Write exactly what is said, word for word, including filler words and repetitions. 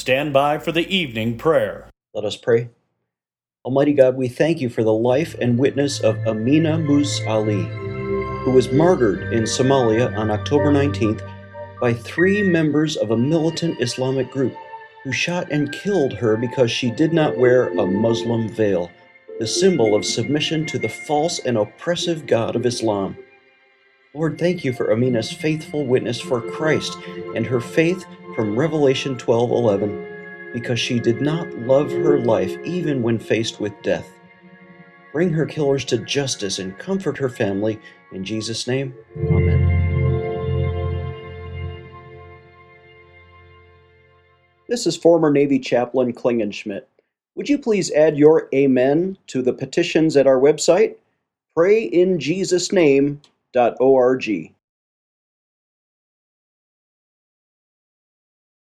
stand by for the evening prayer. Let us pray. Almighty God, we thank you for the life and witness of Amina Mus Ali, who was martyred in Somalia on October nineteenth by three members of a militant Islamic group who shot and killed her because she did not wear a Muslim veil, the symbol of submission to the false and oppressive God of Islam. Lord, thank you for Amina's faithful witness for Christ and her faith from Revelation twelve eleven, because she did not love her life even when faced with death. Bring her killers to justice and comfort her family. In Jesus' name, amen. This is former Navy Chaplain Klingenschmidt. Would you please add your amen to the petitions at our website, pray in jesus name dot org.